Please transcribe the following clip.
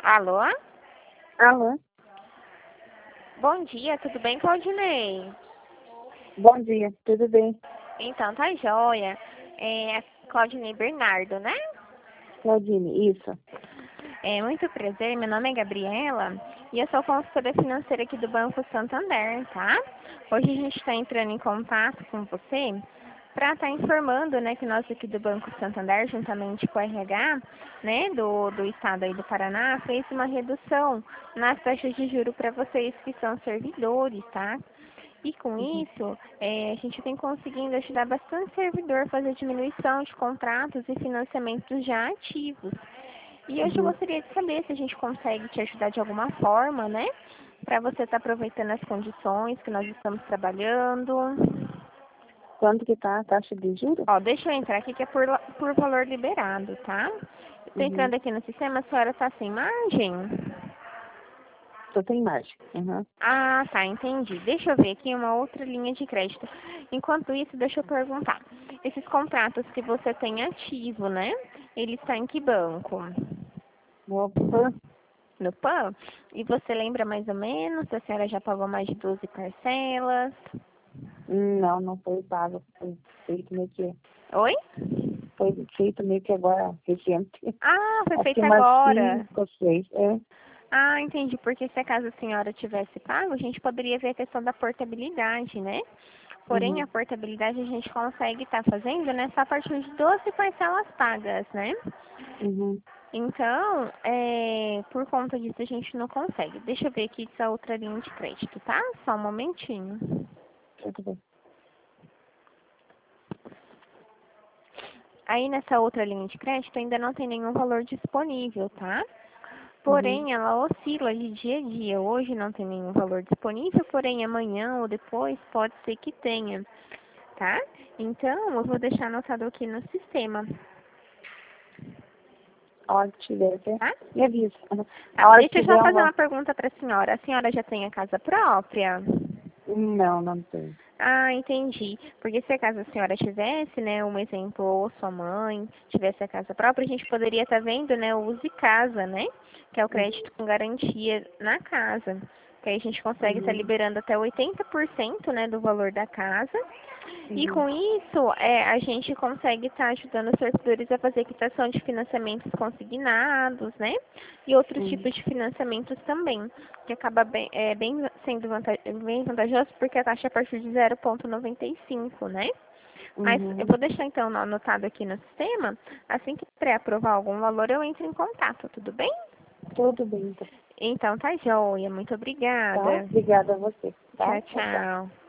Alô? Alô, Bom dia, tudo bem, Claudinei? bom dia, tudo bem? Então, tá joia. É Claudinei Bernardo, né? Claudine, isso. Muito prazer, meu nome é Gabriela e eu sou consultora financeira aqui do Banco Santander, tá? Hoje a gente está entrando em contato com você para estar informando, né, que nós aqui do Banco Santander, juntamente com o RH, né, do estado aí do Paraná, fez uma redução nas taxas de juros para vocês que são servidores, tá? E com Uhum. isso, a gente tem conseguindo ajudar bastante servidor a fazer diminuição de contratos e financiamentos já ativos. E hoje eu Uhum. gostaria de saber se a gente consegue te ajudar de alguma forma, né? Para você estar aproveitando as condições que nós estamos trabalhando. Quanto que tá a taxa de juros? Ó, deixa eu entrar aqui que é por valor liberado, tá? Tô Uhum. entrando aqui no sistema, a senhora tá sem margem? Só tem margem. Uhum. Ah, tá, entendi. Deixa eu ver aqui uma outra linha de crédito. Enquanto isso, deixa eu perguntar. Esses contratos que você tem ativo, né? Ele está em que banco? Opa, No PAN? E você lembra mais ou menos se a senhora já pagou mais de 12 parcelas? não foi pago, foi feito meio que, Oi? foi feito meio que agora, recente. Ah, foi Acho que feito umas agora. 5 ou 6, Ah, entendi. Porque se acaso a senhora tivesse pago, a gente poderia ver a questão da portabilidade, né? Porém, a Uhum. portabilidade a gente consegue estar fazendo, né, só a partir de 12 parcelas pagas, né? Uhum. Então, por conta disso a gente não consegue. Deixa eu ver aqui essa outra linha de crédito, tá? Só um momentinho. Tudo bem. Aí nessa outra linha de crédito ainda não tem nenhum valor disponível, tá? Uhum. Porém, ela oscila de dia a dia. Hoje não tem nenhum valor disponível, porém amanhã ou depois pode ser que tenha, tá? Então, eu vou deixar anotado aqui no sistema, A hora que tiver, tá? me avisa. Uhum. Tá, A hora que deixa eu só tiver, fazer uma pergunta para a senhora. A senhora já tem a casa própria? não tem. Ah, entendi. Porque se a casa a senhora tivesse, né, um exemplo, ou sua mãe tivesse a casa própria, a gente poderia estar vendo, né, o Use Casa, né, que é o crédito com garantia na casa. Que aí a gente consegue estar Uhum. liberando até 80%, né, do valor da casa. E Uhum. com isso, a gente consegue estar ajudando os servidores a fazer quitação de financiamentos consignados, né? E outros Uhum. tipos de financiamentos também, que acaba bem sendo bem vantajoso, porque a taxa é a partir de 0,95, né? Mas eu Uhum. vou deixar então anotado aqui no sistema, assim que pré-aprovar algum valor, eu entro em contato, tudo bem? Tudo bem, então. Então tá joia, muito Tá? obrigada. Obrigada a você, tá? Tchau, Tchau, tchau. tchau.